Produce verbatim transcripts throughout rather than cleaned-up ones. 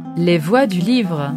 Les voix du livre.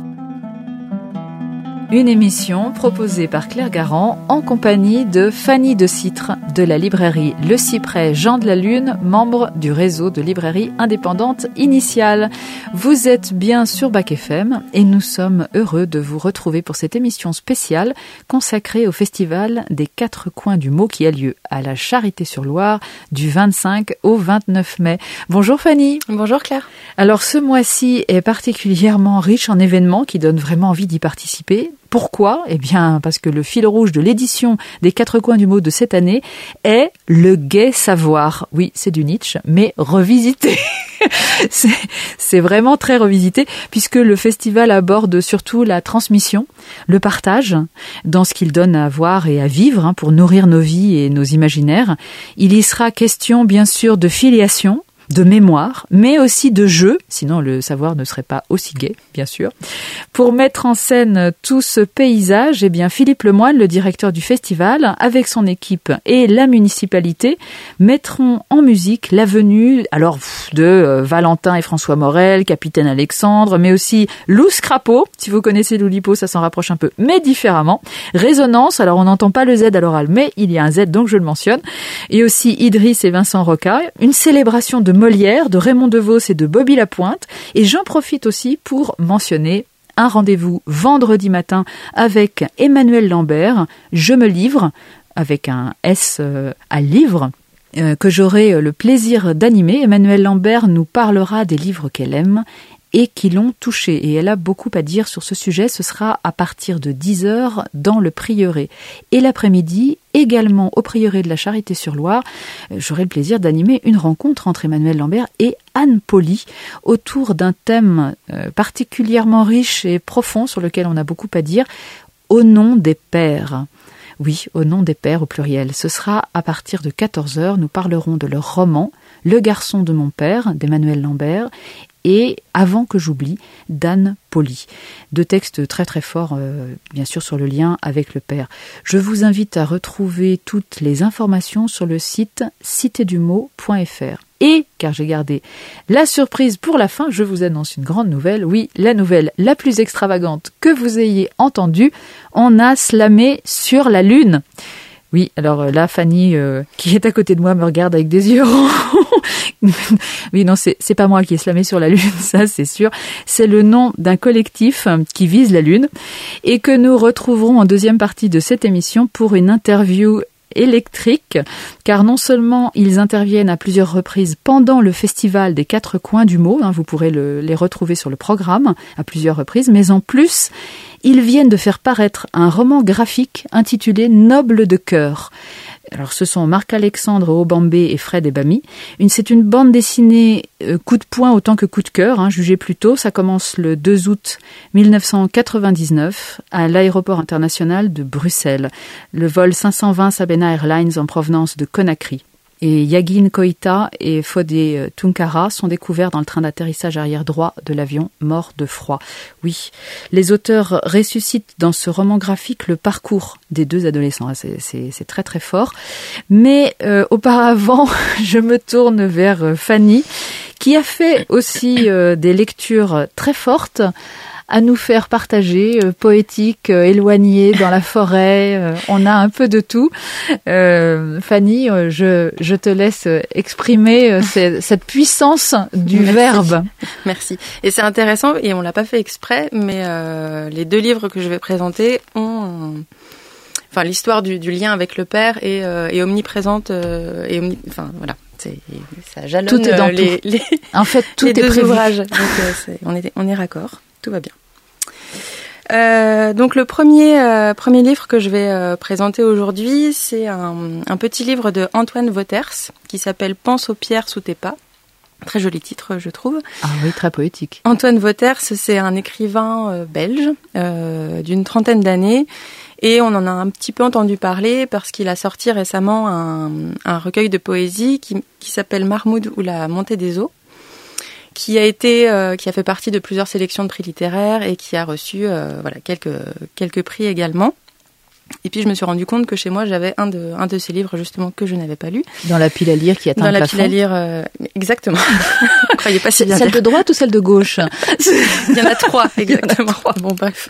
Une émission proposée par Claire Garand en compagnie de Fanny de Citre de la librairie Le Cyprès Jean de la Lune, membre du réseau de librairies indépendantes Initiales. Vous êtes bien sur Bac F M et nous sommes heureux de vous retrouver pour cette émission spéciale consacrée au Festival des Quatre Coins du Mot qui a lieu à la Charité-sur-Loire du vingt-cinq au vingt-neuf mai. Bonjour Fanny. Bonjour Claire. Alors ce mois-ci est particulièrement riche en événements qui donnent vraiment envie d'y participer. Pourquoi ? Eh bien, parce que le fil rouge de l'édition des Quatre Coins du Mot de cette année est le gai savoir. Oui, c'est du Nietzsche, mais revisité. c'est, c'est vraiment très revisité, puisque le festival aborde surtout la transmission, le partage, dans ce qu'il donne à voir et à vivre, hein, pour nourrir nos vies et nos imaginaires. Il y sera question, bien sûr, de filiation, de mémoire, mais aussi de jeu, sinon le savoir ne serait pas aussi gai, bien sûr. Pour mettre en scène tout ce paysage, eh bien Philippe Lemoine, le directeur du festival, avec son équipe et la municipalité, mettront en musique la venue alors de euh, Valentin et François Morel, Capitaine Alexandre, mais aussi Lou Crapaud. Si vous connaissez Loulipo, ça s'en rapproche un peu, mais différemment. Résonance, alors on n'entend pas le Z à l'oral, mais il y a un Z, donc je le mentionne. Et aussi Idriss et Vincent Roca, une célébration de Molière, de Raymond DeVos et de Bobby Lapointe. Et j'en profite aussi pour mentionner un rendez-vous vendredi matin avec Emmanuelle Lambert, Je me livre, avec un S à livre, euh, que j'aurai le plaisir d'animer. Emmanuelle Lambert nous parlera des livres qu'elle aime et qui l'ont touchée. Et elle a beaucoup à dire sur ce sujet. Ce sera à partir de dix heures dans le Prieuré. Et l'après-midi, également au Prieuré de la Charité-sur-Loire, j'aurai le plaisir d'animer une rencontre entre Emmanuelle Lambert et Anne Poli autour d'un thème particulièrement riche et profond sur lequel on a beaucoup à dire, au nom des pères. Oui, au nom des pères au pluriel. Ce sera à partir de quatorze heures. Nous parlerons de leur roman, Le garçon de mon père, d'Emmanuelle Lambert, et Avant que j'oublie, d'Anne Poli. Deux textes très très forts, euh, bien sûr, sur le lien avec le père. Je vous invite à retrouver toutes les informations sur le site cité du mot point f r. Et, car j'ai gardé la surprise pour la fin, je vous annonce une grande nouvelle. Oui, la nouvelle la plus extravagante que vous ayez entendue, on a slamé sur la Lune. Oui, alors là, Fanny, euh, qui est à côté de moi, me regarde avec des yeux ronds. Oui, non, c'est, c'est pas moi qui ai slamé sur la Lune, ça c'est sûr. C'est le nom d'un collectif qui vise la Lune et que nous retrouverons en deuxième partie de cette émission pour une interview électrique, car non seulement ils interviennent à plusieurs reprises pendant le festival des Quatre Coins du Mot, hein, vous pourrez le, les retrouver sur le programme à plusieurs reprises, mais en plus, ils viennent de faire paraître un roman graphique intitulé Noble de cœur. Alors, ce sont Marc-Alexandre Aubambé et Fred Ebami. Une, c'est une bande dessinée euh, coup de poing autant que coup de cœur, hein, jugez plutôt. Ça commence le deux août mille neuf cent quatre-vingt-dix-neuf à l'aéroport international de Bruxelles. Le vol cinq cent vingt Sabena Airlines en provenance de Conakry. Et Yagin Koïta et Fodé Tunkara sont découverts dans le train d'atterrissage arrière droit de l'avion, morts de froid. Oui, les auteurs ressuscitent dans ce roman graphique le parcours des deux adolescents. C'est, c'est, c'est très très fort. Mais euh, auparavant, je me tourne vers Fanny, qui a fait aussi euh, des lectures très fortes à nous faire partager, euh, poétique, euh, éloigné, dans la forêt, euh, on a un peu de tout. Euh, Fanny, euh, je, je te laisse exprimer euh, cette, cette puissance du Merci. verbe. Merci. Et c'est intéressant, et on l'a pas fait exprès, mais euh, les deux livres que je vais présenter ont... Euh, enfin, l'histoire du, du lien avec le père est, euh, est omniprésente, euh, et omni, enfin, voilà. C'est, ça jalonne tout est dans les, tout. les, en fait, tout les est deux prévu. ouvrages. Donc, euh, c'est, on, est, on est raccord, tout va bien. Euh, donc le premier euh, premier livre que je vais euh, présenter aujourd'hui, c'est un, un petit livre de Antoine Wauters qui s'appelle Pense aux pierres sous tes pas. Très joli titre, je trouve. Ah oui, très poétique. Antoine Wauters, c'est un écrivain euh, belge euh, d'une trentaine d'années et on en a un petit peu entendu parler parce qu'il a sorti récemment un, un recueil de poésie qui, qui s'appelle Marmoud ou la montée des eaux, qui a été, euh, qui a fait partie de plusieurs sélections de prix littéraires et qui a reçu, euh, voilà, quelques quelques prix également. Et puis je me suis rendu compte que chez moi j'avais un de un de ces livres justement que je n'avais pas lu. Dans la pile à lire qui atteint Dans le la plafond. pile à lire, euh, exactement. Croyez pas si bien Celle dire. de droite ou celle de gauche? Il y en a trois, exactement. A trois. Bon bref.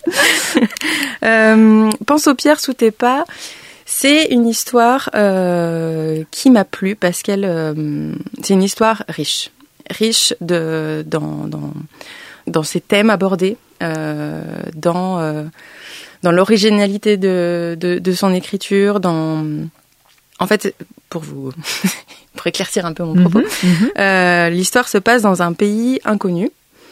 euh, Pense aux pierres sous tes pas. C'est une histoire euh, qui m'a plu parce qu'elle, euh, c'est une histoire riche, riche de dans dans dans ses thèmes abordés, euh, dans euh, dans l'originalité de, de de son écriture, dans en fait pour vous pour éclaircir un peu mon propos, mmh, mmh. Euh, l'histoire se passe dans un pays inconnu.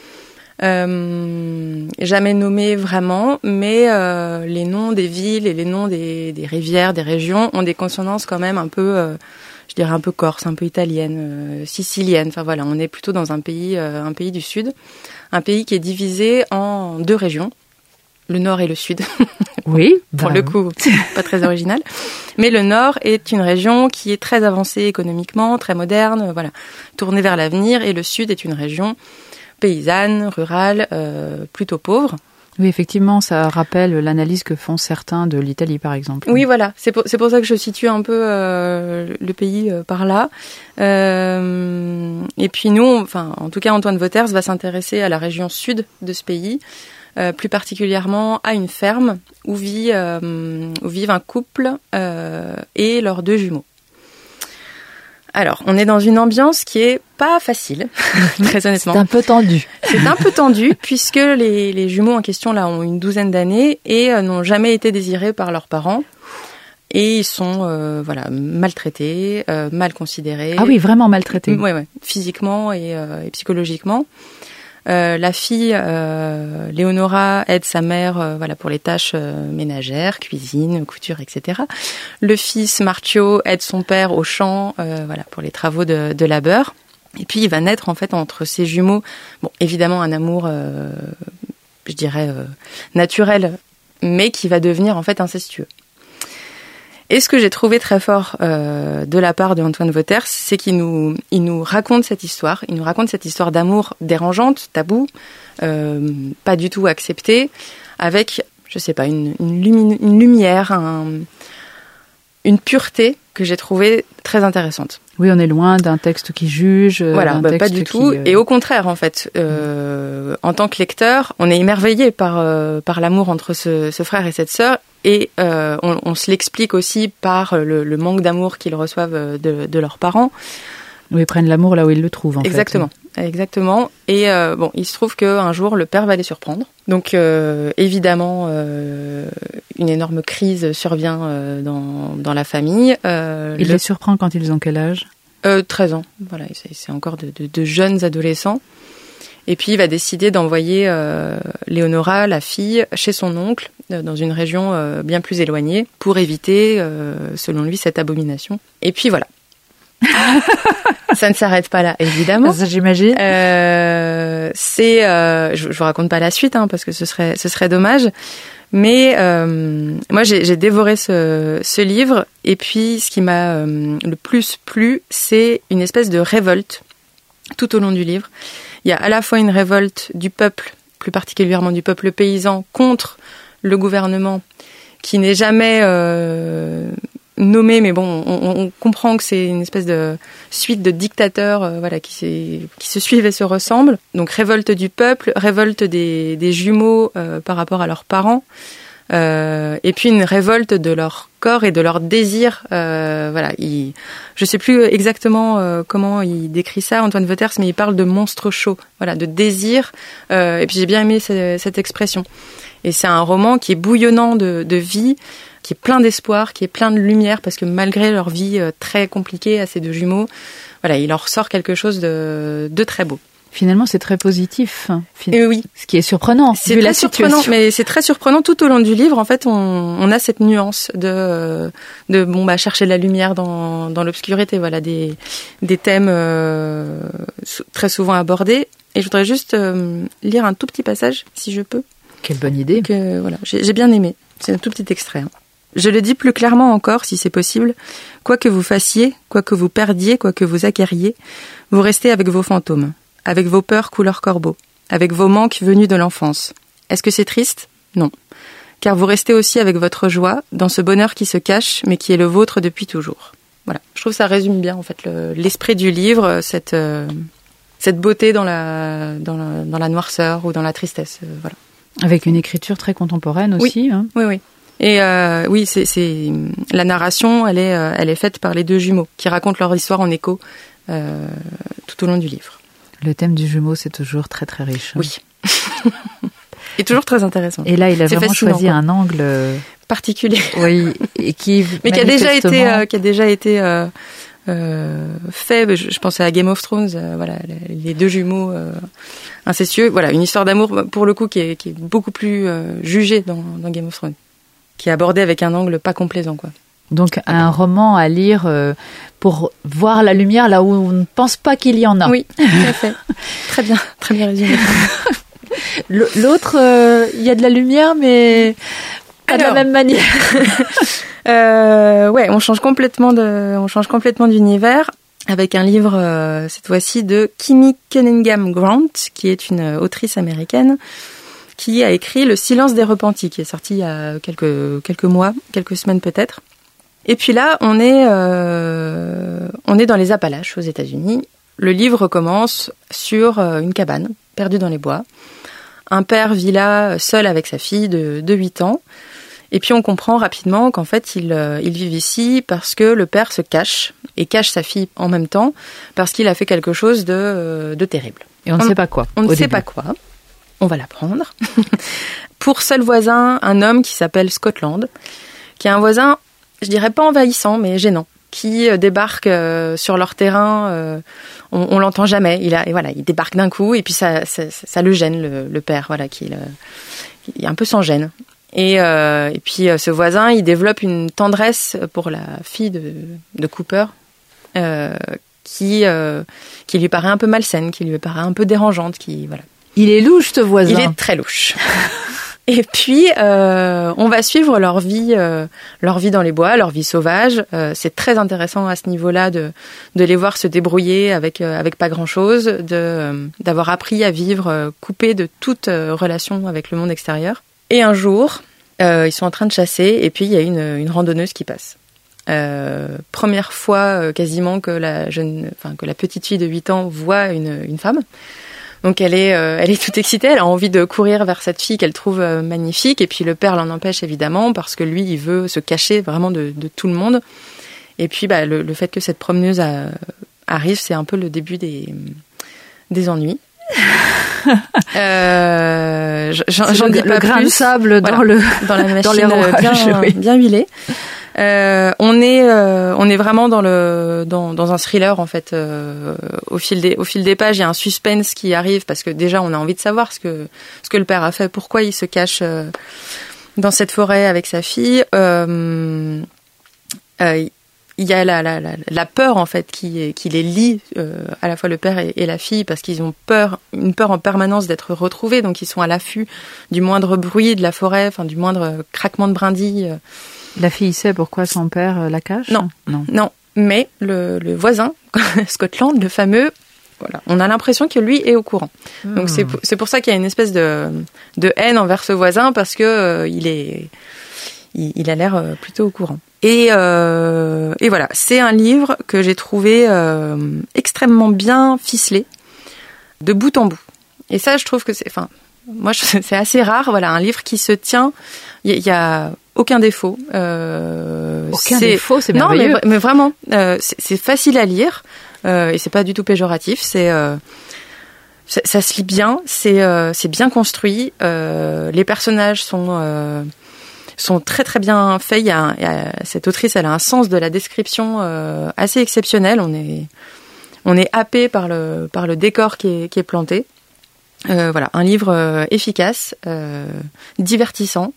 Euh, jamais nommé vraiment, mais euh, les noms des villes et les noms des, des rivières, des régions ont des consonances quand même un peu, euh, je dirais un peu corse, un peu italienne, euh, sicilienne. Enfin voilà, on est plutôt dans un pays, euh, un pays du sud, un pays qui est divisé en deux régions, le nord et le sud. Oui, pour bah le oui. coup, pas très original. Mais le nord est une région qui est très avancée économiquement, très moderne, voilà, tournée vers l'avenir, et le sud est une région paysanne, rurale, euh, plutôt pauvre. Oui, effectivement, ça rappelle l'analyse que font certains de l'Italie, par exemple. Oui, voilà. C'est pour, c'est pour ça que je situe un peu euh, le pays euh, par là. Euh, et puis nous, enfin, en tout cas, Antoine Vauters va s'intéresser à la région sud de ce pays, euh, plus particulièrement à une ferme où, vit, euh, où vivent un couple euh, et leurs deux jumeaux. Alors, on est dans une ambiance qui est pas facile, très honnêtement. C'est un peu tendu. C'est un peu tendu puisque les, les jumeaux en question là ont une douzaine d'années et euh, n'ont jamais été désirés par leurs parents. Et ils sont euh, voilà maltraités, euh, mal considérés. Ah oui, vraiment maltraités. Oui, ouais, physiquement et, euh, et psychologiquement. Euh, la fille, euh, Léonora, aide sa mère euh, voilà, pour les tâches euh, ménagères, cuisine, couture, et cetera. Le fils, Marcio, aide son père au champ euh, voilà, pour les travaux de, de labeur. Et puis, il va naître, en fait, entre ces jumeaux, bon, évidemment, un amour, euh, je dirais, euh, naturel, mais qui va devenir, en fait, incestueux. Et ce que j'ai trouvé très fort euh, de la part de Antoine Vauters, c'est qu'il nous, il nous raconte cette histoire. Il nous raconte cette histoire d'amour dérangeante, taboue, euh, pas du tout acceptée, avec, je sais pas, une, une, lumi- une lumière, un, une pureté que j'ai trouvée très intéressante. Oui, on est loin d'un texte qui juge. Voilà, d'un bah, texte pas du qui, tout. euh... Et au contraire, en fait, euh, en tant que lecteur, on est émerveillé par euh, par l'amour entre ce, ce frère et cette sœur. Et euh, on, on se l'explique aussi par le, le manque d'amour qu'ils reçoivent de, de leurs parents. Oui, ils prennent l'amour là où ils le trouvent, en Exactement, fait. exactement. Et euh, bon, il se trouve qu'un jour, le père va les surprendre. Donc, euh, évidemment, euh, une énorme crise survient euh, dans, dans la famille. Euh, il le... les surprend quand ils ont quel âge ? euh, treize ans, voilà, c'est, c'est encore de, de, de jeunes adolescents. Et puis, il va décider d'envoyer euh, Léonora, la fille, chez son oncle, euh, dans une région euh, bien plus éloignée, pour éviter, euh, selon lui, cette abomination. Et puis, voilà. Ça ne s'arrête pas là, évidemment. Ça, j'imagine. Euh, c'est, euh, je, je vous raconte pas la suite, hein, parce que ce serait, ce serait dommage. Mais euh, moi, j'ai, j'ai dévoré ce, ce livre. Et puis, ce qui m'a euh, le plus plu, c'est une espèce de révolte tout au long du livre. Il y a à la fois une révolte du peuple, plus particulièrement du peuple paysan, contre le gouvernement, qui n'est jamais euh, nommé, mais bon, on, on comprend que c'est une espèce de suite de dictateurs, euh, voilà, qui, s'est, qui se suivent et se ressemblent. Donc révolte du peuple, révolte des, des jumeaux euh, par rapport à leurs parents, euh, et puis une révolte de leur corps et de leur désir. Euh, voilà, il, je sais plus exactement euh, comment il décrit ça, Antoine Vauters, mais il parle de monstre chaud, voilà, de désir. Euh, et puis j'ai bien aimé ce, cette expression. Et c'est un roman qui est bouillonnant de, de vie, qui est plein d'espoir, qui est plein de lumière, parce que malgré leur vie euh, très compliquée à ces deux jumeaux, voilà, il en ressort quelque chose de, de très beau. Finalement, c'est très positif. Et oui. Ce qui est surprenant. C'est vu très la surprenant, situation. mais c'est très surprenant tout au long du livre. En fait, on, on a cette nuance de, de bon bah chercher la lumière dans, dans l'obscurité. Voilà, des, des thèmes euh, très souvent abordés. Et je voudrais juste euh, lire un tout petit passage, si je peux. Quelle bonne idée. Que voilà, j'ai, j'ai bien aimé. C'est un tout petit extrait. Hein. Je le dis plus clairement encore, si c'est possible. Quoi que vous fassiez, quoi que vous perdiez, quoi que vous acquériez, vous restez avec vos fantômes, avec vos peurs couleur corbeau, avec vos manques venus de l'enfance. Est-ce que c'est triste ? Non. car vous restez aussi avec votre joie dans ce bonheur qui se cache, mais qui est le vôtre depuis toujours. Voilà. Je trouve que ça résume bien, en fait, le, l'esprit du livre, cette, euh, cette beauté dans la, dans la, dans la noirceur ou dans la tristesse, euh, voilà. Avec une écriture très contemporaine aussi. Oui, hein. oui, oui. Et euh, oui, c'est, c'est la narration, elle est, euh, elle est faite par les deux jumeaux qui racontent leur histoire en écho euh, tout au long du livre. Le thème du jumeau, c'est toujours très très riche. Oui. Et toujours très intéressant. Et là, il a c'est vraiment choisi quoi. un angle particulier. Oui, et qui mais qui a déjà été, euh, qui a déjà été euh, euh, fait. Je, je pensais à Game of Thrones. Euh, voilà, les deux jumeaux euh, incestueux. Voilà, une histoire d'amour pour le coup qui est, qui est beaucoup plus euh, jugée dans, dans Game of Thrones, qui est abordée avec un angle pas complaisant, quoi. Donc un roman à lire euh, pour voir la lumière là où on ne pense pas qu'il y en a. Oui, tout à fait. Très bien, très bien résumé. L'autre, il euh, y a de la lumière, mais pas Alors, de la même manière. euh, ouais, on change complètement de, on change complètement d'univers avec un livre euh, cette fois-ci de Kimi Cunningham Grant, qui est une autrice américaine qui a écrit Le Silence des Repentis, qui est sorti il y a quelques quelques mois, quelques semaines peut-être. Et puis là, on est euh, on est dans les Appalaches aux États-Unis. Le livre commence sur une cabane perdue dans les bois. Un père vit là seul avec sa fille de, de huit ans. Et puis on comprend rapidement qu'en fait, ils, ils vivent ici parce que le père se cache et cache sa fille en même temps parce qu'il a fait quelque chose de, de terrible. Et on ne sait pas quoi. On ne sait pas quoi. On va l'apprendre. Pour seul voisin, un homme qui s'appelle Scotland, qui est un voisin, je dirais pas envahissant, mais gênant, qui débarque euh, sur leur terrain. Euh, on, on l'entend jamais. Il a, et voilà, il débarque d'un coup et puis ça, ça, ça le gêne le, le père, voilà, qui, le, qui est un peu sans gêne. Et, euh, et puis ce voisin, il développe une tendresse pour la fille de, de Cooper, euh, qui, euh, qui lui paraît un peu malsaine, qui lui paraît un peu dérangeante, qui voilà. Il est louche, ce voisin. Il est très louche. Et puis, euh, on va suivre leur vie, euh, leur vie dans les bois, leur vie sauvage. Euh, c'est très intéressant à ce niveau-là de, de les voir se débrouiller avec, euh, avec pas grand-chose, de, euh, d'avoir appris à vivre euh, coupés de toute euh, relation avec le monde extérieur. Et un jour, euh, ils sont en train de chasser et puis il y a une, une randonneuse qui passe. Euh, première fois euh, quasiment que la jeune, enfin que la petite fille de huit ans voit une, une femme. Donc elle est, euh, elle est toute excitée, elle a envie de courir vers cette fille qu'elle trouve euh, magnifique. Et puis le père l'en empêche évidemment parce que lui, il veut se cacher vraiment de, de tout le monde. Et puis bah, le, le fait que cette promeneuse a, arrive, c'est un peu le début des, des ennuis. euh, j'en, j'en dis le, pas le grain plus. de sable voilà, dans le dans la machine dans les rouages, bien, oui. bien huilée. Euh, on est euh, on est vraiment dans le dans dans un thriller en fait. Euh, au fil des au fil des pages, il y a un suspense qui arrive parce que déjà on a envie de savoir ce que ce que le père a fait, pourquoi il se cache euh, dans cette forêt avec sa fille. Euh, euh, il y a la, la, la, la peur en fait qui, qui les lie euh, à la fois le père et, et la fille parce qu'ils ont peur, une peur en permanence d'être retrouvés, donc ils sont à l'affût du moindre bruit de la forêt, enfin du moindre craquement de brindilles. La fille sait pourquoi son père la cache ? Non, non, non. Mais le, le voisin, Scotland, le fameux, voilà, on a l'impression que lui est au courant. Mmh. Donc c'est c'est pour ça qu'il y a une espèce de de haine envers ce voisin parce que euh, il est il, il a l'air euh, plutôt au courant. Et, euh, et voilà, c'est un livre que j'ai trouvé euh, extrêmement bien ficelé, de bout en bout. Et ça, je trouve que c'est, enfin, moi, je, c'est assez rare. Voilà, un livre qui se tient. Il y, y a aucun défaut. Euh, aucun c'est, défaut, c'est merveilleux. Non, mais, mais vraiment, euh, c'est, c'est facile à lire euh, et c'est pas du tout péjoratif. C'est euh, ça, ça se lit bien. C'est euh, c'est bien construit. Euh, les personnages sont euh, sont très très bien faits. Il y a, il y a cette autrice, elle a un sens de la description euh, assez exceptionnel. On est on est happé par le par le décor qui est qui est planté. Euh, voilà, un livre euh, efficace, euh, divertissant.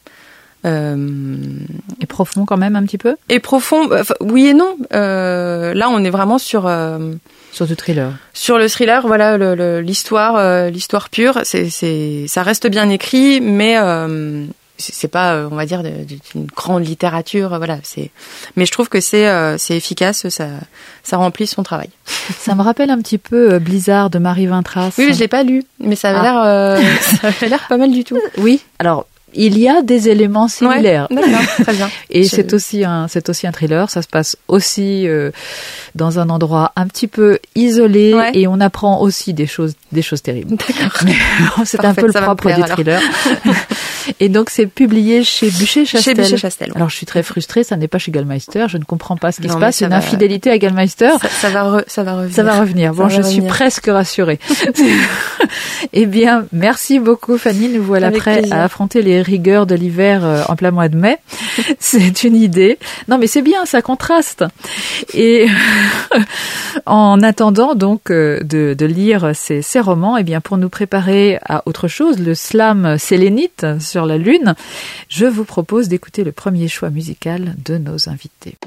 Euh, et profond quand même un petit peu. Et profond, euh, oui et non. Euh, là, on est vraiment sur euh, sur du thriller. Sur le thriller, voilà, le, le, l'histoire, euh, l'histoire pure. C'est, c'est, ça reste bien écrit, mais euh, c'est, c'est pas, on va dire, d'une grande littérature. Voilà, c'est. Mais je trouve que c'est, euh, c'est efficace. Ça, ça remplit son travail. Ça me rappelle un petit peu Blizzard de Marie Vintras. Oui, mais je l'ai pas lu, mais ça avait ah. l'air, euh, ça avait l'air pas mal du tout. Oui. Alors. il y a des éléments similaires. Ouais, d'accord, très bien. Et Je... c'est aussi un, c'est aussi un thriller. Ça se passe aussi euh, dans un endroit un petit peu isolé, ouais. et on apprend aussi des choses, des choses terribles. D'accord. Mais, c'est Parfait, un peu le ça propre plaire, du alors. thriller. Et donc c'est publié chez Bucher-Chastel. Chez Bucher-Chastel. Ouais. Alors je suis très frustrée, ça n'est pas chez Gallmeister. Je ne comprends pas ce qui non, se passe. Une va... infidélité à Gallmeister. Ça, ça va, re... ça va revenir. Ça va revenir. Bon, je suis presque rassurée. Eh bien, merci beaucoup, Fanny. Nous voilà Avec prêts plaisir. à affronter les rigueurs de l'hiver euh, en plein mois de mai. C'est une idée. Non, mais c'est bien, ça contraste. Et en attendant donc euh, de, de lire ces, ces romans, eh bien, pour nous préparer à autre chose, le slam sélénite sur la Lune, je vous propose d'écouter le premier choix musical de nos invités.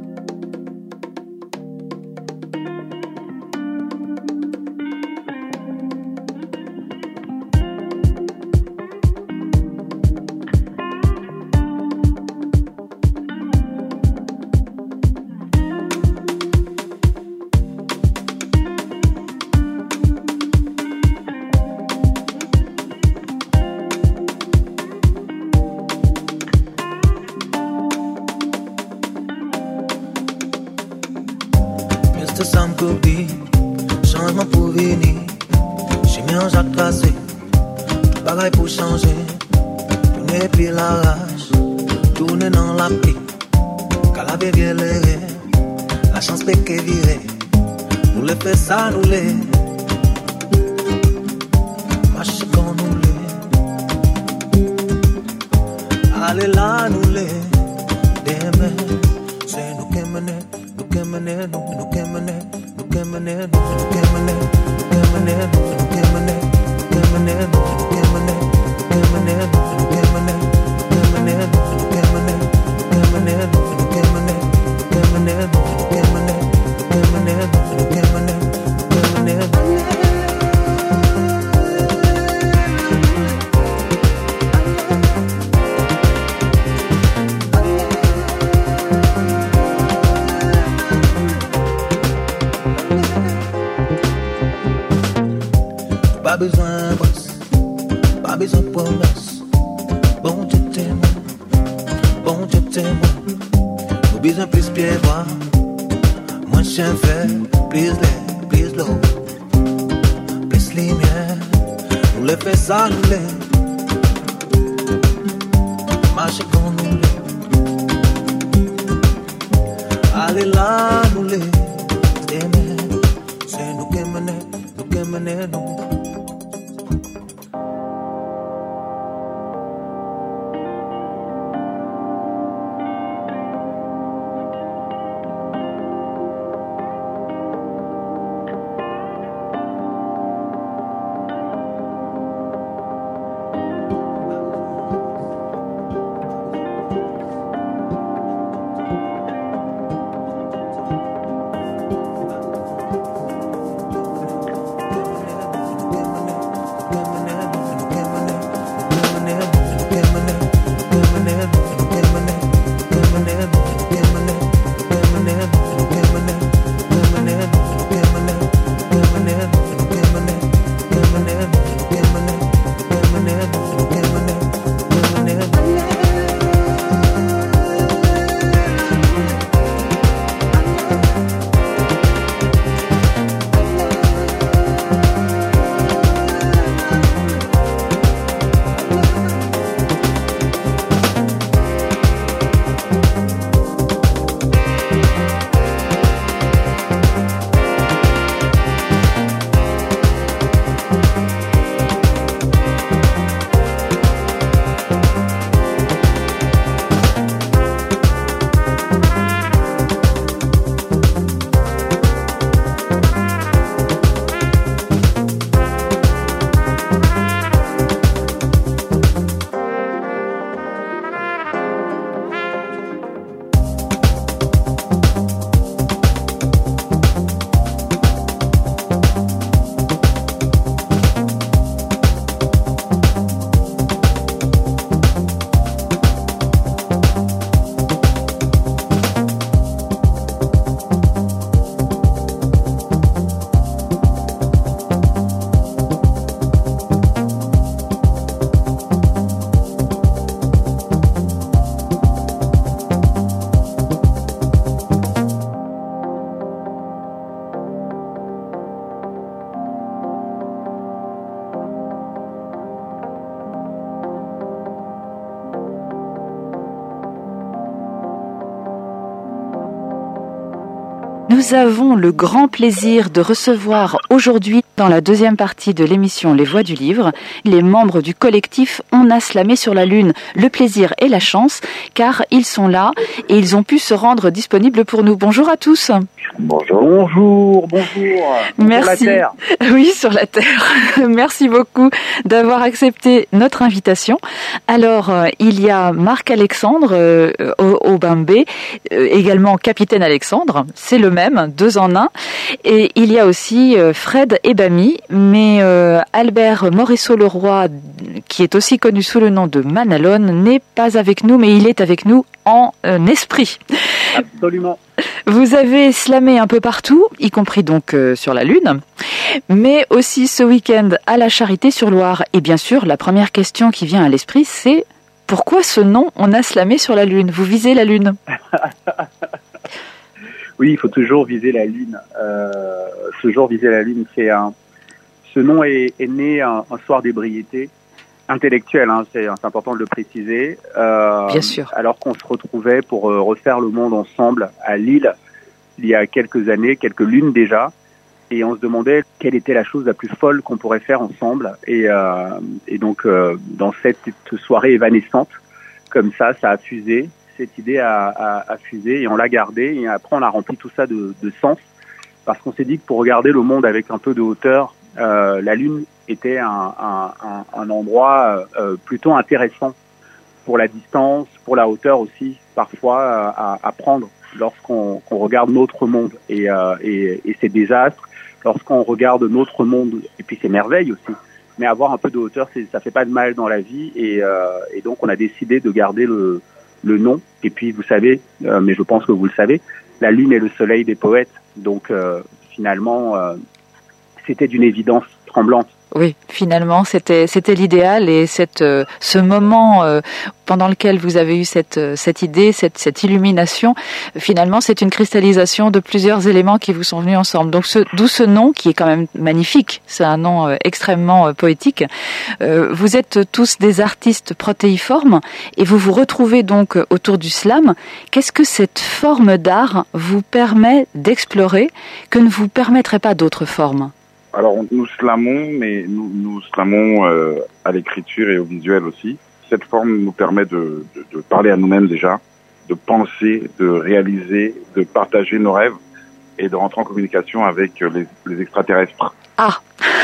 Pas besoin de boss, pas besoin de promesse. Bon Dieu t'aime, bon Dieu t'aime. Nous besoin plus pied voir, moins chien fait, plus l'air, plus l'eau, plus lumière. Nous les fait ça, nous les marcher comme nous les. Allez là, nous les aimer. C'est nous qui menons, nous qui menons, nous. Nous avons le grand plaisir de recevoir aujourd'hui, dans la deuxième partie de l'émission Les Voix du Livre, les membres du collectif On a slamé sur la Lune, le plaisir et la chance, car ils sont là et ils ont pu se rendre disponibles pour nous. Bonjour à tous. Bonjour. Bonjour, bonjour. Merci. Sur la Terre. Oui, sur la Terre. Merci beaucoup d'avoir accepté notre invitation. Alors, euh, il y a Marc-Alexandre euh, Obambé, euh, également Capitaine Alexandre, c'est le même, deux en un. Et il y a aussi euh, Fred Ebami, mais euh, Albert Morisseau-Leroy, qui est aussi connu sous le nom de Manalone, n'est pas avec nous, mais il est avec nous en euh, esprit. Absolument. Vous avez slamé un peu partout, y compris donc euh, sur la Lune, mais aussi ce week-end à la Charité-sur-Loire. Et bien sûr, la première question qui vient à l'esprit, c'est pourquoi ce nom, On a slamé sur la Lune? Vous visez la Lune? Oui, il faut toujours viser la Lune. Euh, toujours viser la Lune, c'est un. Ce nom est, est né un, un soir d'ébriété intellectuelle, hein, c'est, c'est important de le préciser. Euh, Bien sûr. Alors qu'on se retrouvait pour euh, refaire le monde ensemble à Lille il y a quelques années, quelques lunes déjà, et on se demandait quelle était la chose la plus folle qu'on pourrait faire ensemble. Et, euh, et donc, euh, dans cette soirée évanescente, comme ça, ça a fusé. Cette idée a, a, a fusé et on l'a gardée. Et après, on a rempli tout ça de, de sens, parce qu'on s'est dit que pour regarder le monde avec un peu de hauteur, euh, la Lune était un, un, un, un endroit euh, plutôt intéressant pour la distance, pour la hauteur aussi, parfois à, à prendre lorsqu'on qu'on regarde notre monde et, euh, et, et ses désastres, lorsqu'on regarde notre monde et puis ses merveilles aussi. Mais avoir un peu de hauteur, c'est, ça fait pas de mal dans la vie et, euh, et donc on a décidé de garder le, le nom. Et puis vous savez, euh, mais je pense que vous le savez, la Lune est le soleil des poètes. Donc euh, finalement, euh, c'était d'une évidence tremblante. Oui, finalement, c'était c'était l'idéal et cette euh, ce moment euh, pendant lequel vous avez eu cette cette idée, cette cette illumination, finalement, c'est une cristallisation de plusieurs éléments qui vous sont venus ensemble. Donc, ce, d'où ce nom qui est quand même magnifique. C'est un nom euh, extrêmement euh, poétique. Euh, vous êtes tous des artistes protéiformes et vous vous retrouvez donc autour du slam. Qu'est-ce que cette forme d'art vous permet d'explorer que ne vous permettrait pas d'autres formes? Alors, nous slamons, mais nous, nous slamons euh, à l'écriture et au visuel aussi. Cette forme nous permet de, de, de parler à nous-mêmes déjà, de penser, de réaliser, de partager nos rêves et de rentrer en communication avec les, les extraterrestres. Ah,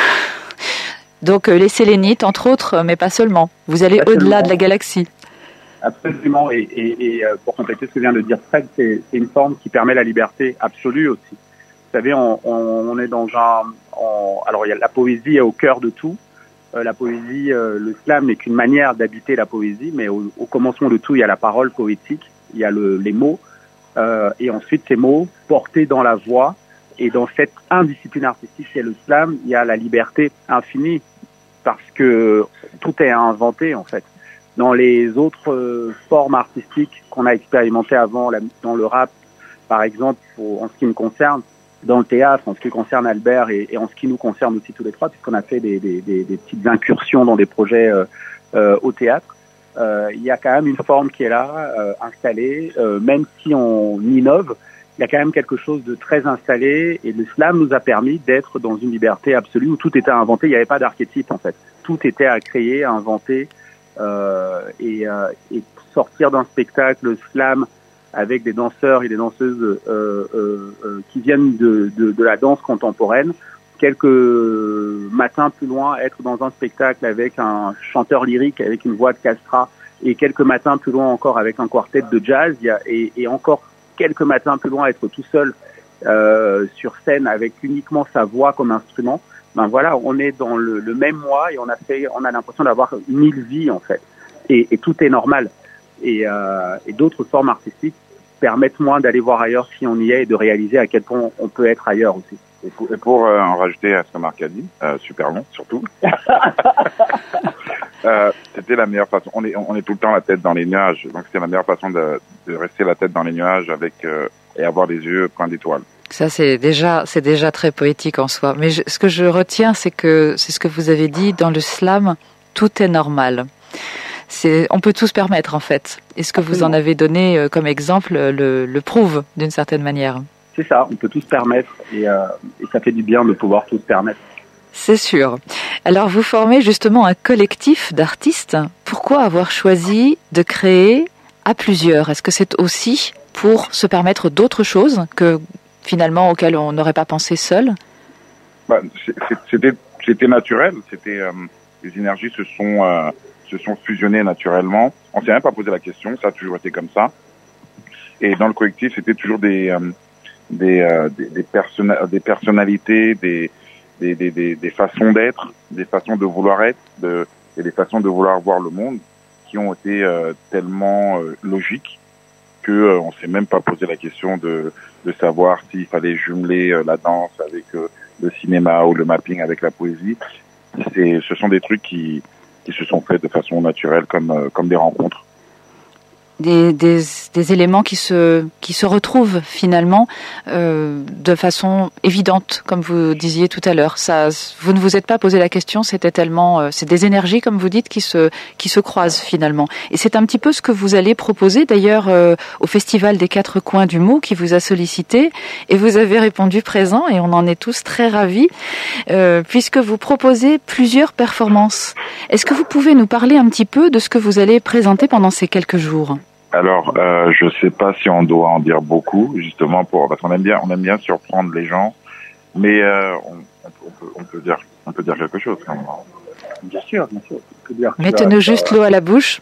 donc les sélénites, entre autres, mais pas seulement. Vous allez Absolument. Au-delà de la galaxie. Absolument. Et, et, et pour compléter ce que vient de dire Fred, c'est, c'est une forme qui permet la liberté absolue aussi. Vous savez, on, on, on est dans un... On, alors, il y a la poésie est au cœur de tout. Euh, la poésie, euh, le slam n'est qu'une manière d'habiter la poésie, mais au, au commencement de tout, il y a la parole poétique, il y a le, les mots, euh, et ensuite ces mots portés dans la voix. Et dans cette indiscipline artistique, c'est le slam, il y a la liberté infinie, parce que tout est à inventer, en fait. Dans les autres euh, formes artistiques qu'on a expérimentées avant, la, dans le rap, par exemple, pour, en ce qui me concerne, dans le théâtre, en ce qui concerne Albert et, et en ce qui nous concerne aussi tous les trois, puisqu'on a fait des, des, des, des petites incursions dans des projets euh, euh, au théâtre, euh, il y a quand même une forme qui est là, euh, installée, euh, même si on innove, il y a quand même quelque chose de très installé et le slam nous a permis d'être dans une liberté absolue où tout était à inventer, il n'y avait pas d'archétype en fait, tout était à créer, à inventer euh, et, euh, et sortir d'un spectacle slam avec des danseurs et des danseuses euh, euh, euh, qui viennent de, de, de la danse contemporaine. Quelques matins plus loin, être dans un spectacle avec un chanteur lyrique, avec une voix de Castra, et quelques matins plus loin encore avec un quartet de jazz, il y a, et, et encore quelques matins plus loin être tout seul euh, sur scène avec uniquement sa voix comme instrument. Ben voilà, on est dans le, le même mois et on a fait, on a l'impression d'avoir mille vies en fait, et, et tout est normal. Et, euh, et d'autres formes artistiques permettent moins d'aller voir ailleurs si on y est et de réaliser à quel point on peut être ailleurs aussi. Et pour, et pour euh, en rajouter à ce que Marc a dit, euh, super long surtout, euh, c'était la meilleure façon. On est, on est tout le temps la tête dans les nuages, donc c'était la meilleure façon de, de rester la tête dans les nuages avec euh, et avoir les yeux pleins d'étoiles. Ça, c'est déjà, c'est déjà très poétique en soi. Mais je, ce que je retiens, c'est que c'est ce que vous avez dit dans le slam, tout est normal. C'est, on peut tout se permettre en fait. Et ce que Absolument. Vous en avez donné euh, comme exemple le, le prouve d'une certaine manière. c'est ça, on peut tout se permettre et, euh, et ça fait du bien de pouvoir tout se permettre. C'est sûr. Alors vous formez justement un collectif d'artistes. Pourquoi avoir choisi de créer à plusieurs ? Est-ce que c'est aussi pour se permettre d'autres choses que finalement auxquelles on n'aurait pas pensé seul ? Bah, c'était, c'était naturel. C'était euh, les énergies se sont euh, se sont fusionnées naturellement. On s'est même pas posé la question. Ça a toujours été comme ça. Et dans le collectif, c'était toujours des euh, des, euh, des des persona- des personnalités, des Des, des, des, des façons d'être, des façons de vouloir être, de, et des façons de vouloir voir le monde qui ont été euh, tellement euh, logiques que euh, on s'est même pas posé la question de, de savoir s'il fallait jumeler euh, la danse avec euh, le cinéma ou le mapping avec la poésie. C'est, ce sont des trucs qui, qui se sont faits de façon naturelle comme, euh, comme des rencontres. Des, des, des éléments qui se, qui se retrouvent finalement euh, de façon évidente, comme vous disiez tout à l'heure. Ça, vous ne vous êtes pas posé la question, c'était tellement, euh, c'est des énergies, comme vous dites, qui se, qui se croisent finalement. Et c'est un petit peu ce que vous allez proposer d'ailleurs euh, au Festival des Quatre Coins du Mot, qui vous a sollicité, et vous avez répondu présent, et on en est tous très ravis, euh, puisque vous proposez plusieurs performances. Est-ce que vous pouvez nous parler un petit peu de ce que vous allez présenter pendant ces quelques jours ? Alors, euh, je sais pas si on doit en dire beaucoup, justement, pour parce qu'on aime bien, on aime bien surprendre les gens, mais euh, on, on, peut, on peut dire, on peut dire quelque chose quand même. Bien sûr, bien sûr. On peut dire Mettez-nous juste l'eau à la bouche.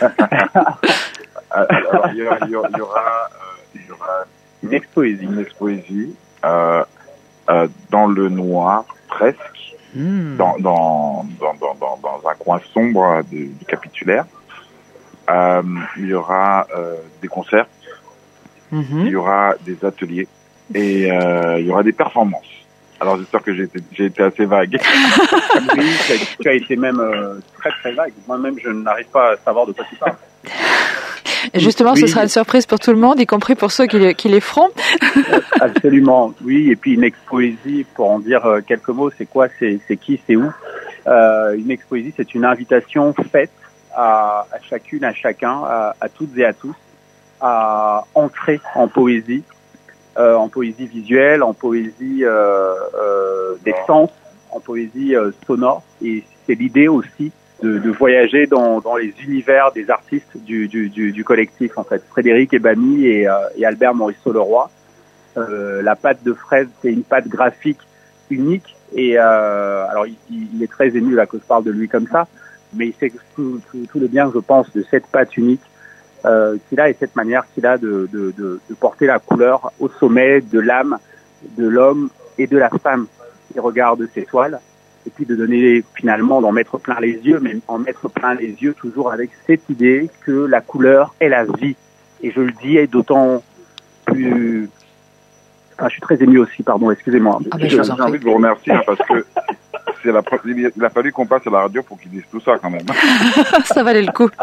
Alors, il y aura, il y aura, il y aura, euh, il y aura une expoésie, une expoésie euh, euh, dans le noir, presque, mmh. dans, dans, dans, dans, dans, dans un coin sombre du, du capitulaire. Euh, il y aura euh, des concerts, mm-hmm. il y aura des ateliers et euh, il y aura des performances. Alors j'espère que j'ai été, j'ai été assez vague. Oui, tu as, tu as été même euh, très très vague. Moi-même, je n'arrive pas à savoir de quoi tu parles. Justement, oui. Ce sera une surprise pour tout le monde, y compris pour ceux qui les, qui les feront. Absolument, oui. Et puis une expoésie, pour en dire quelques mots, c'est quoi ? C'est, c'est qui ? C'est où ? euh, Une expoésie, c'est une invitation faite À, à chacune, à chacun, à, à toutes et à tous, à entrer en poésie, euh, en poésie visuelle, en poésie euh, euh, des sens, en poésie euh, sonore. Et c'est l'idée aussi de, de voyager dans, dans les univers des artistes du, du, du, du collectif, en fait. Frédéric Ebami et, euh, et Albert Morisseau-Leroy. Euh, la patte de Fred, c'est une patte graphique unique. Et euh, alors, il, il est très ému là que je parle de lui comme ça. Mais il sait tout, tout, tout le bien, je pense, de cette patte unique euh, qu'il a et cette manière qu'il a de, de, de, de porter la couleur au sommet de l'âme de l'homme et de la femme qui regarde ses toiles, et puis de donner finalement, d'en mettre plein les yeux, mais en mettre plein les yeux toujours avec cette idée que la couleur est la vie. Et je le dis et d'autant plus... Enfin, je suis très ému aussi, pardon, excusez-moi. Ah ben, j'ai, j'ai envie de vous remercier hein, parce que c'est la, il a fallu qu'on passe à la radio pour qu'ils disent tout ça quand même. Ça valait le coup.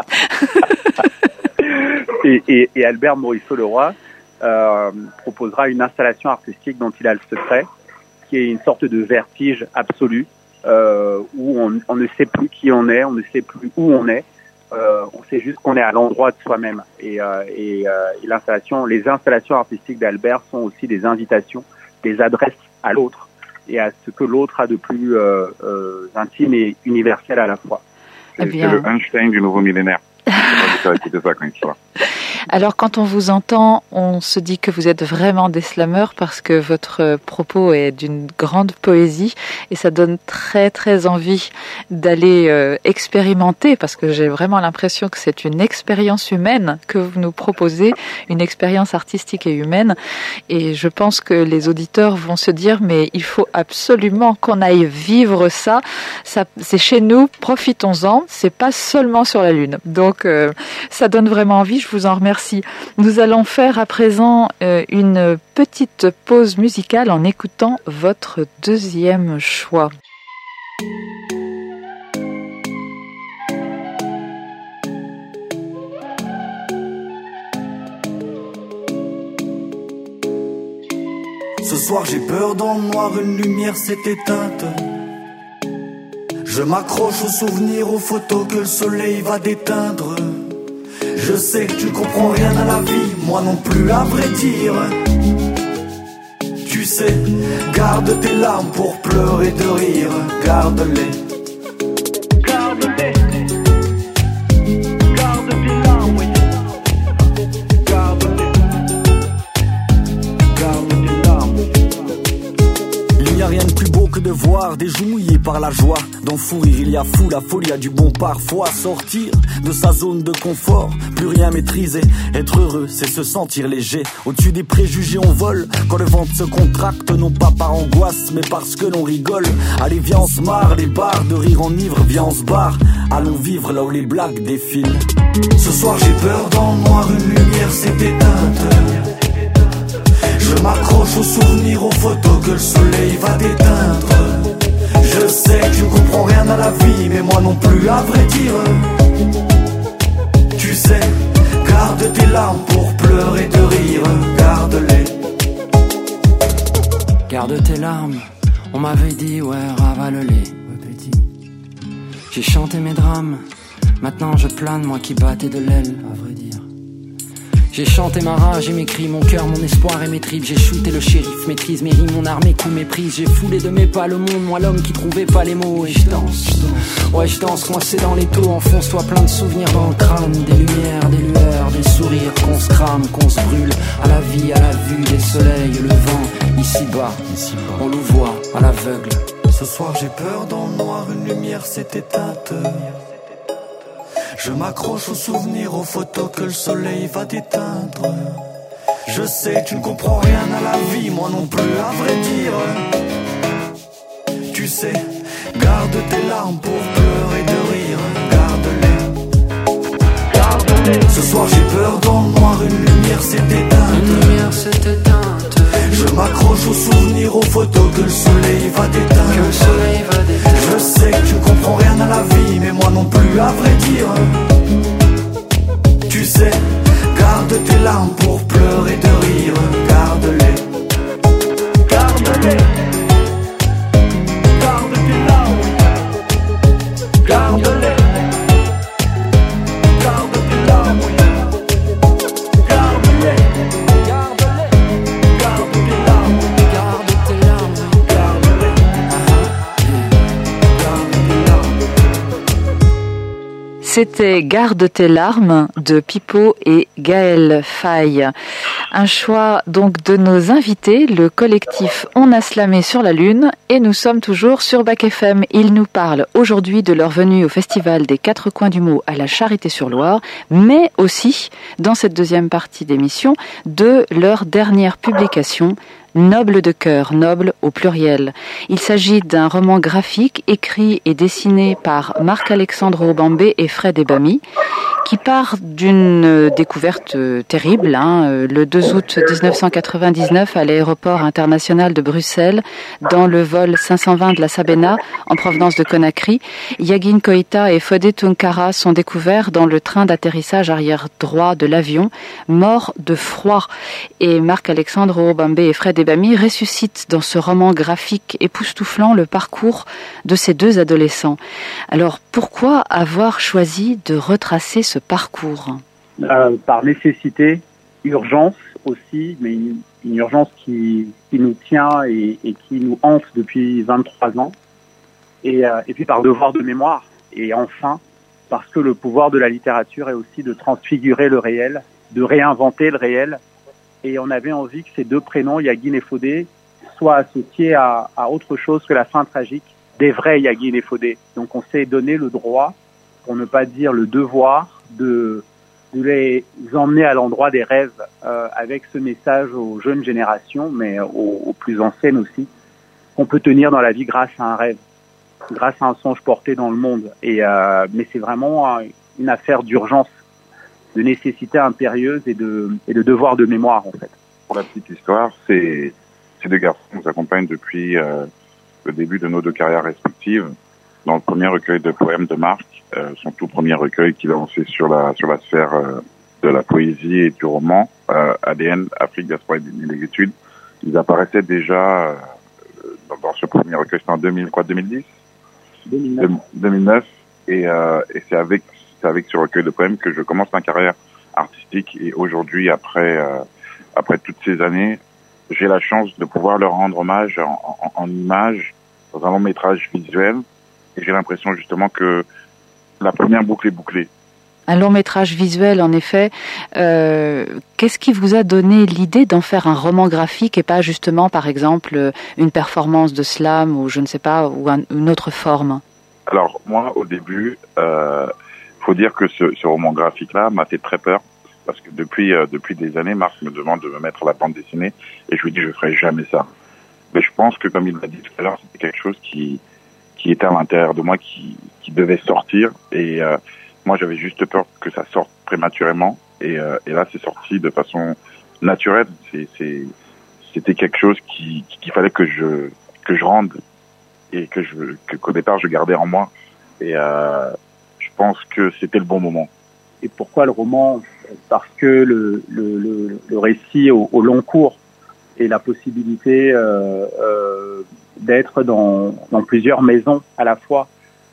et, et, et Albert Morisseau-Leroy euh, proposera une installation artistique dont il a le secret, qui est une sorte de vertige absolu, euh, où on, on ne sait plus qui on est, on ne sait plus où on est, euh, on sait juste qu'on est à l'endroit de soi-même. Et, euh, et, euh, et l'installation, les installations artistiques d'Albert sont aussi des invitations, des adresses à l'autre, et à ce que l'autre a de plus euh, euh, intime et universel à la fois. C'est, eh bien... c'est le Einstein du nouveau millénaire. Ça quand il soit. Alors, quand on vous entend, on se dit que vous êtes vraiment des slameurs parce que votre propos est d'une grande poésie et ça donne très, très envie d'aller euh, expérimenter parce que j'ai vraiment l'impression que c'est une expérience humaine que vous nous proposez, une expérience artistique et humaine. Et je pense que les auditeurs vont se dire, mais il faut absolument qu'on aille vivre ça. Ça, c'est chez nous, profitons-en. C'est pas seulement sur la Lune. Donc, euh, ça donne vraiment envie. Je vous en remercie. Nous allons faire à présent euh, une petite pause musicale en écoutant votre deuxième choix. Ce soir j'ai peur dans le noir, une lumière s'est éteinte. Je m'accroche aux souvenirs, aux photos que le soleil va déteindre. Je sais que tu comprends rien à la vie, moi non plus à vrai dire. Tu sais, garde tes larmes pour pleurer de rire, garde-les. Garde-les. Garde tes larmes, oui. Garde-les. Garde tes larmes. Il n'y a rien de plus beau que de voir des joues mouillées par la joie. Dans fou rire il y a fou, la folie a du bon parfois. Sortir de sa zone de confort, plus rien maîtriser. Être heureux, c'est se sentir léger. Au-dessus des préjugés on vole, quand le ventre se contracte. Non pas par angoisse, mais parce que l'on rigole. Allez viens on se marre, les bars de rire enivre. Viens on se barre, allons vivre là où les blagues défilent. Ce soir j'ai peur dans le noir, une lumière s'est éteinte. Je m'accroche aux souvenirs, aux photos que le soleil va déteindre. Je sais que tu ne comprends rien à la vie, mais moi non plus à vrai dire. Tu sais, garde tes larmes pour pleurer de rire, garde-les. Garde tes larmes, on m'avait dit ouais ravale-les. J'ai chanté mes drames, maintenant je plane moi qui battais de l'aile, à vrai dire. J'ai chanté ma rage et mes cris, mon cœur, mon espoir et mes tripes. J'ai shooté le shérif, maîtrise mes rimes, mon arme, mes coups, mes prises. J'ai foulé de mes pas le monde, moi l'homme qui trouvait pas les mots. Et je danse, ouais je danse, coincé dans les taux. Enfonce-toi plein de souvenirs dans le crâne. Des lumières, des lueurs, des sourires. Qu'on se crame, qu'on se brûle. À la vie, à la vue des soleils, le vent. Ici-bas, on le voit à l'aveugle. Ce soir j'ai peur dans le noir, une lumière s'est éteinte. Je m'accroche aux souvenirs, aux photos que le soleil va déteindre. Je sais, tu ne comprends rien à la vie, moi non plus à vrai dire. Tu sais, garde tes larmes pour pleurer de rire, garde-les. Garde-les. Ce soir j'ai peur dans le noir, une lumière s'est éteinte. Une lumière s'est éteinte. Je m'accroche aux souvenirs, aux photos que le soleil va déteindre. Que le soleil va déteindre. Je sais que tu ne comprends rien à la vie, mais moi non plus à vrai dire. Tu sais, garde tes larmes pour pleurer de rire, garde-les. Garde-les. Garde tes larmes. Garde-les. Garde tes larmes. Garde-les. Garde tes larmes. Garde tes larmes. Garde-les. Garde tes larmes. C'était Garde tes larmes de Pipo et Gaël Faye. Un choix donc de nos invités, le collectif On a slamé sur la Lune, et nous sommes toujours sur Bac F M. Ils nous parlent aujourd'hui de leur venue au Festival des Quatre Coins du Mot à la Charité-sur-Loire, mais aussi, dans cette deuxième partie d'émission, de leur dernière publication, Noble de cœur, noble au pluriel. Il s'agit d'un roman graphique écrit et dessiné par Marc-Alexandre Obambé et Fred Ebami, qui part d'une découverte terrible, hein, le deux août dix-neuf cent quatre-vingt-dix-neuf à l'aéroport international de Bruxelles, dans le vol cinq cent vingt de la Sabena, en provenance de Conakry. Yagin Koïta et Fodé Tunkara sont découverts dans le train d'atterrissage arrière droit de l'avion, morts de froid. Et Marc-Alexandre Obambé et Fred Ebami ressuscitent dans ce roman graphique époustouflant le parcours de ces deux adolescents. Alors, pourquoi avoir choisi de retracer ce parcours ? euh, Par nécessité, urgence aussi, mais une, une urgence qui, qui nous tient et, et qui nous hante depuis vingt-trois ans. Et, euh, et puis par devoir de mémoire. Et enfin, parce que le pouvoir de la littérature est aussi de transfigurer le réel, de réinventer le réel. Et on avait envie que ces deux prénoms, Yagin et Fodé, soient associés à, à autre chose que la fin tragique des vrais Yagin et Fodé. Donc on s'est donné le droit, pour ne pas dire le devoir, de, de les emmener à l'endroit des rêves, euh, avec ce message aux jeunes générations, mais aux, aux plus anciennes aussi, qu'on peut tenir dans la vie grâce à un rêve, grâce à un songe porté dans le monde. Et euh, mais c'est vraiment une affaire d'urgence, de nécessité impérieuse et de, et de devoir de mémoire, en fait. Pour la petite histoire, c'est ces deux garçons nous accompagnent depuis euh, le début de nos deux carrières respectives. Dans le premier recueil de poèmes de Marc, euh, son tout premier recueil qu'il a lancé sur la sur la sphère euh, de la poésie et du roman, euh, A D N, Afrique, diaspora et négritude, ils apparaissaient déjà euh, dans, dans ce premier recueil, c'était en deux mille, quoi, deux mille dix deux mille neuf. deux mille neuf, et, euh, et c'est avec c'est avec ce recueil de poèmes que je commence ma carrière artistique. Et aujourd'hui, après euh, après toutes ces années, j'ai la chance de pouvoir leur rendre hommage en, en, en images, dans un long métrage visuel. Et j'ai l'impression justement que la première boucle est bouclée. Un long métrage visuel, en effet. Euh, qu'est-ce qui vous a donné l'idée d'en faire un roman graphique et pas justement, par exemple, une performance de slam ou je ne sais pas, ou un, une autre forme? Alors moi, au début, euh, faut dire que ce, ce roman graphique-là m'a fait très peur parce que depuis euh, depuis des années, Marc me demande de me mettre à la bande dessinée et je lui dis je ferai jamais ça. Mais je pense que comme il m'a dit tout à l'heure, c'était quelque chose qui qui était à l'intérieur de moi, qui qui devait sortir et euh, moi, j'avais juste peur que ça sorte prématurément, et, euh, et là, c'est sorti de façon naturelle. C'est, c'est, c'était quelque chose qui, qu'il fallait que je que je rende et que je que, qu'au départ je gardais en moi. Et euh, je pense que c'était le bon moment. Et pourquoi le roman? Parce que le le le, le récit au, au long cours et la possibilité euh, euh, d'être dans dans plusieurs maisons à la fois.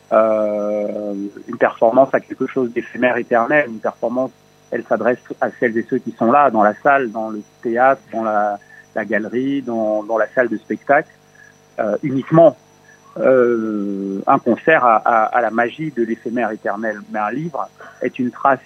Euh, une performance a quelque chose d'éphémère, éternel. Une performance, elle s'adresse à celles et ceux qui sont là, dans la salle, dans le théâtre, dans la, la galerie, dans, dans la salle de spectacle, euh, uniquement. Euh, un concert a, a, a la magie de l'éphémère éternel, mais un livre est une trace.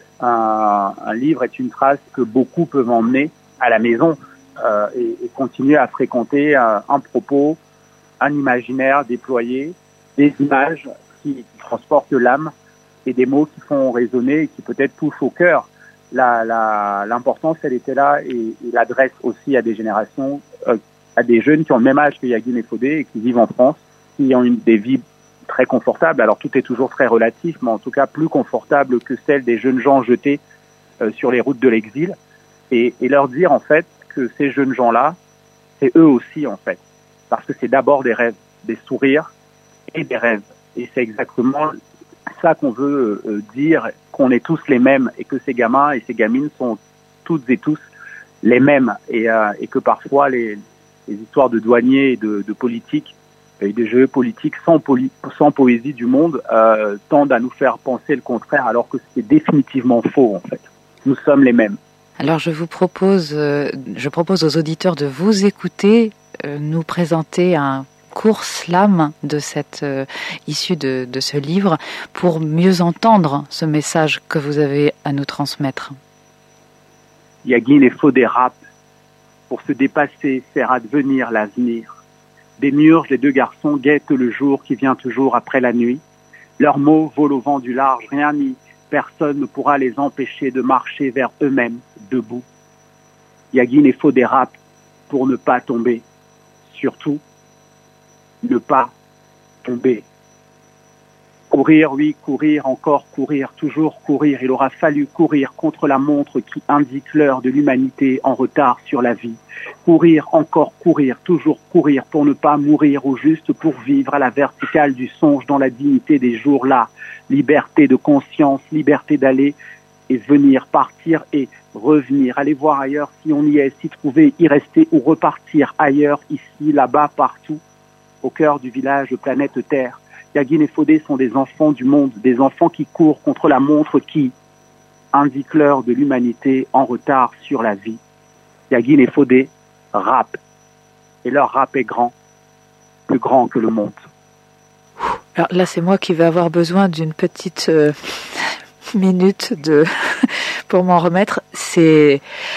Un, un livre est une trace que beaucoup peuvent emmener à la maison euh, et, et continuer à fréquenter un, un propos, un imaginaire déployé, des images qui, qui transportent l'âme et des mots qui font résonner et qui peut-être touchent au cœur. La, la, l'importance, elle était là et, et l'adresse aussi à des générations, euh, à des jeunes qui ont le même âge que Yagin et Fodé et qui vivent en France, qui ont une, des vies très confortables. Alors tout est toujours très relatif, mais en tout cas plus confortable que celle des jeunes gens jetés euh, sur les routes de l'exil. Et, et leur dire en fait que ces jeunes gens-là, c'est eux aussi en fait. Parce que c'est d'abord des rêves, des sourires, et des rêves. Et c'est exactement ça qu'on veut euh, dire, qu'on est tous les mêmes et que ces gamins et ces gamines sont toutes et tous les mêmes et, euh, et que parfois les, les histoires de douaniers et de, de politiques et de jeux politiques sans, poli- sans poésie du monde euh, tendent à nous faire penser le contraire alors que c'est définitivement faux en fait. Nous sommes les mêmes. Alors je vous propose, euh, je propose aux auditeurs de vous écouter, euh, nous présenter un court slam de cette euh, issue de, de ce livre pour mieux entendre ce message que vous avez à nous transmettre. Yagin et Fodé rap pour se dépasser, faire advenir l'avenir. Des murs, les deux garçons guettent le jour qui vient toujours après la nuit. Leurs mots volent au vent du large, rien ni personne ne pourra les empêcher de marcher vers eux-mêmes, debout. Yagin et Fodé rap pour ne pas tomber. Surtout, ne pas tomber. Courir, oui, courir, encore courir, toujours courir. Il aura fallu courir contre la montre qui indique l'heure de l'humanité en retard sur la vie. Courir, encore courir, toujours courir pour ne pas mourir ou juste pour vivre à la verticale du songe dans la dignité des jours là. Liberté de conscience, liberté d'aller et venir, partir et revenir. Aller voir ailleurs si on y est, s'y trouver, y rester ou repartir ailleurs, ici, là-bas, partout. Au cœur du village planète Terre. Yagin et Fodé sont des enfants du monde, des enfants qui courent contre la montre qui indique l'heure de l'humanité en retard sur la vie. Yagin et Fodé rappent. Et leur rap est grand, plus grand que le monde. Alors là, c'est moi qui vais avoir besoin d'une petite euh, minute de pour m'en remettre. C'est,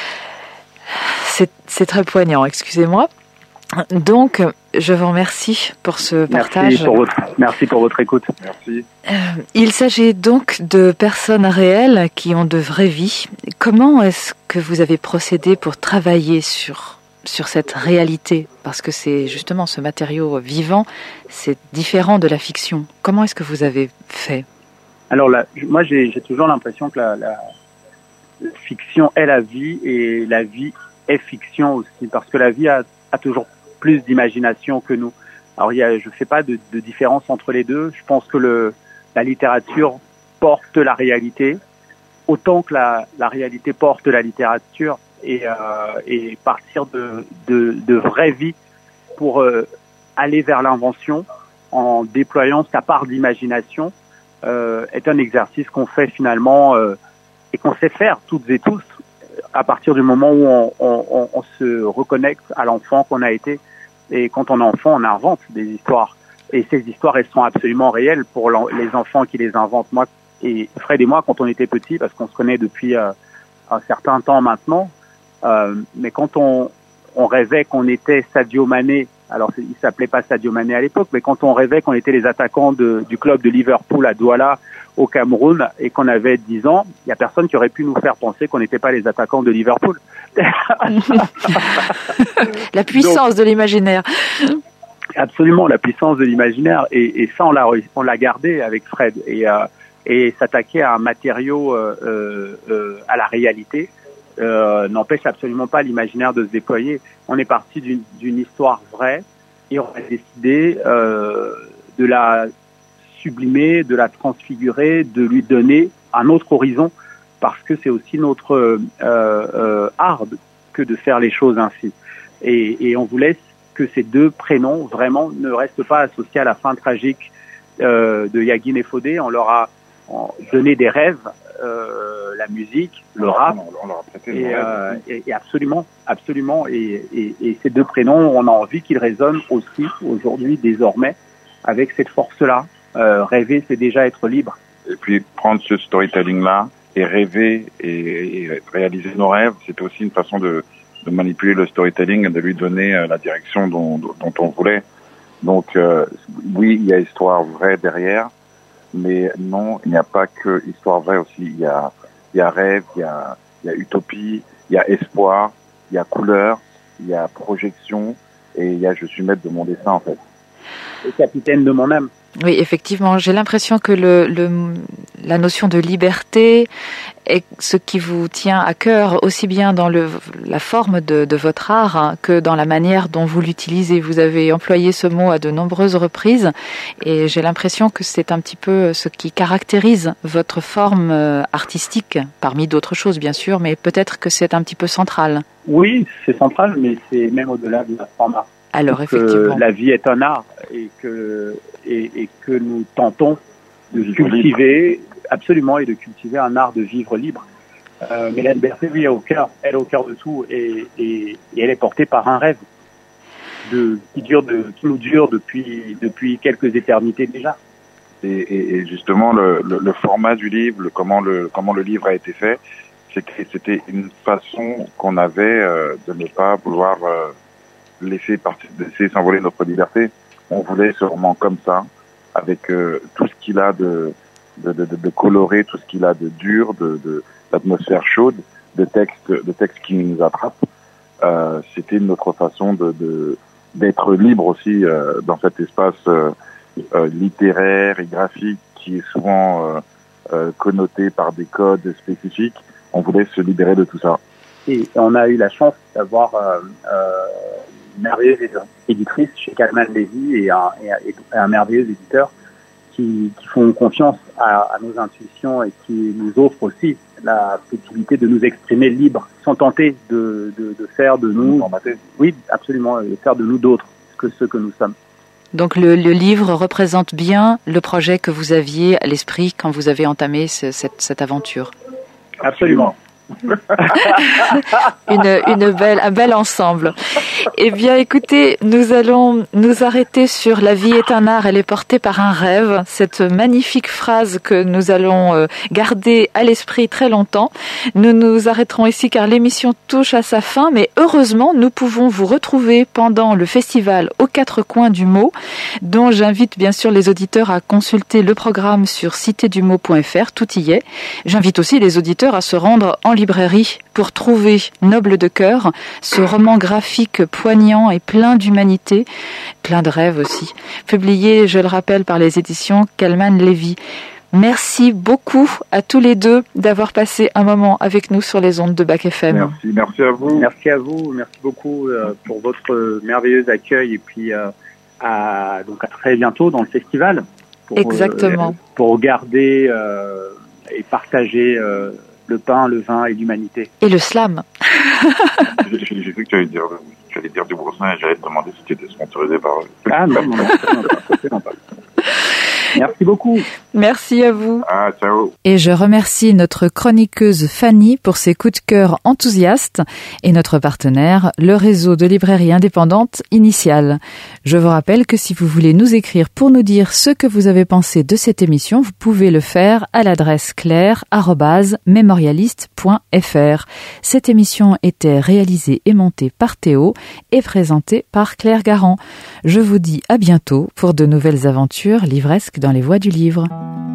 c'est, c'est très poignant, excusez-moi. Donc, je vous remercie pour ce partage. Merci pour votre, merci pour votre écoute. Merci. Euh, il s'agit donc de personnes réelles qui ont de vraies vies. Comment est-ce que vous avez procédé pour travailler sur, sur cette réalité? Parce que c'est justement ce matériau vivant, c'est différent de la fiction. Comment est-ce que vous avez fait? Alors là, moi, j'ai, j'ai toujours l'impression que la, la, la fiction est la vie et la vie est fiction aussi, parce que la vie a, a toujours plus d'imagination que nous. Alors, il y a, je fais pas de, de différence entre les deux. Je pense que le, la littérature porte la réalité, autant que la, la réalité porte la littérature, et, euh, et partir de, de, de vraies vies pour euh, aller vers l'invention en déployant sa part d'imagination euh, est un exercice qu'on fait finalement euh, et qu'on sait faire toutes et tous à partir du moment où on, on, on se reconnecte à l'enfant qu'on a été. Et quand on est enfant, on invente des histoires. Et ces histoires, elles sont absolument réelles pour les enfants qui les inventent. Moi et Fred et moi, quand on était petits, parce qu'on se connaît depuis euh, un certain temps maintenant, euh, mais quand on, on rêvait qu'on était Sadio Mané, alors il s'appelait pas Sadio Mané à l'époque, mais quand on rêvait qu'on était les attaquants de, du club de Liverpool à Douala, au Cameroun, et qu'on avait dix ans, il y a personne qui aurait pu nous faire penser qu'on n'était pas les attaquants de Liverpool. La puissance Donc, de l'imaginaire. Absolument, la puissance de l'imaginaire. Et, et ça, on l'a, on l'a gardé avec Fred. Et, euh, et s'attaquer à un matériau, euh, euh, à la réalité, euh, n'empêche absolument pas l'imaginaire de se déployer. On est parti d'une, d'une histoire vraie et on a décidé euh, de la sublimer, de la transfigurer, de lui donner un autre horizon, parce que c'est aussi notre euh, euh, art que de faire les choses ainsi. Et, et on voulait que ces deux prénoms vraiment ne restent pas associés à la fin tragique euh, de Yagin et Fodé. On leur a donné des rêves, euh, la musique, le rap, on leur a prêté et, euh, et, et absolument, absolument. Et, et, et ces deux prénoms, on a envie qu'ils résonnent aussi aujourd'hui, désormais, avec cette force-là. Euh, rêver, c'est déjà être libre. Et puis prendre ce storytelling-là et rêver et, et réaliser nos rêves, c'est aussi une façon de, de manipuler le storytelling et de lui donner euh, la direction dont, dont on voulait. Donc euh, oui, il y a histoire vraie derrière, mais non, il n'y a pas que histoire vraie aussi. Il y a, il y a rêve, il y a, il y a utopie, il y a espoir, il y a couleur, il y a projection et il y a je suis maître de mon destin en fait. Et capitaine de mon âme. Oui, effectivement, j'ai l'impression que le, le, la notion de liberté est ce qui vous tient à cœur, aussi bien dans le, la forme de, de votre art hein, que dans la manière dont vous l'utilisez. Vous avez employé ce mot à de nombreuses reprises et j'ai l'impression que c'est un petit peu ce qui caractérise votre forme artistique, parmi d'autres choses bien sûr, mais peut-être que c'est un petit peu central. Oui, c'est central, mais c'est même au-delà de la forme artistique. Alors, effectivement. La vie est un art et que, et, et que nous tentons de cultiver, absolument, et de cultiver un art de vivre libre. Euh, mais la liberté, oui, est au cœur, elle est au cœur de tout et, et, et elle est portée par un rêve de, qui, dure de, qui nous dure depuis, depuis quelques éternités déjà. Et, et, et justement, le, le, le format du livre, le, comment, le, comment le livre a été fait, c'est que c'était une façon qu'on avait euh, de ne pas vouloir... Euh, laisser partir, laisser s'envoler notre liberté. On voulait ce roman comme ça, avec euh, tout ce qu'il a de, de, de, de coloré, tout ce qu'il a de dur, de, de d'atmosphère chaude, de textes, de textes qui nous attrapent. Euh, c'était notre façon de, de d'être libre aussi euh, dans cet espace euh, euh, littéraire et graphique qui est souvent euh, euh, connoté par des codes spécifiques. On voulait se libérer de tout ça. Et on a eu la chance d'avoir euh, euh, une merveilleuse éditrice chez Kalman Levy et un, et, et un merveilleux éditeur qui, qui font confiance à, à nos intuitions et qui nous offrent aussi la possibilité de nous exprimer libre, sans tenter de, de, de faire de nous, oui, absolument, de faire de nous d'autres que ceux que nous sommes. Donc le, le livre représente bien le projet que vous aviez à l'esprit quand vous avez entamé ce, cette, cette aventure. Absolument. une, une belle, un bel ensemble. Eh bien, écoutez, nous allons nous arrêter sur La vie est un art, elle est portée par un rêve. Cette magnifique phrase que nous allons garder à l'esprit très longtemps. Nous nous arrêterons ici car l'émission touche à sa fin, mais heureusement, nous pouvons vous retrouver pendant le festival aux quatre coins du mot, dont j'invite bien sûr les auditeurs à consulter le programme sur cité du mot point f r, tout y est. J'invite aussi les auditeurs à se rendre en librairie pour trouver Noble de cœur, ce roman graphique poignant et plein d'humanité, plein de rêves aussi, publié, je le rappelle, par les éditions Kalman Levy. Merci beaucoup à tous les deux d'avoir passé un moment avec nous sur les ondes de Bac F M. Merci, merci à vous. Merci à vous, merci beaucoup euh, pour votre merveilleux accueil et puis euh, à, donc à très bientôt dans le festival. Pour, Exactement. Euh, pour garder euh, et partager euh, le pain, le vin et l'humanité. Et le slam. J'ai, j'ai vu que tu allais dire, tu allais dire du broussin et j'allais te demander si tu étais sponsorisé par eux. Ah non, non, non, non, non, non, non, non. Merci beaucoup. Merci à vous. Ah, ciao. Et je remercie notre chroniqueuse Fanny pour ses coups de cœur enthousiastes et notre partenaire, le réseau de librairies indépendantes Initial. Je vous rappelle que si vous voulez nous écrire pour nous dire ce que vous avez pensé de cette émission, vous pouvez le faire à l'adresse claire arobase mémorialiste point f r. Cette émission était réalisée et montée par Théo et présentée par Claire Garand. Je vous dis à bientôt pour de nouvelles aventures livresques dans les voies du livre.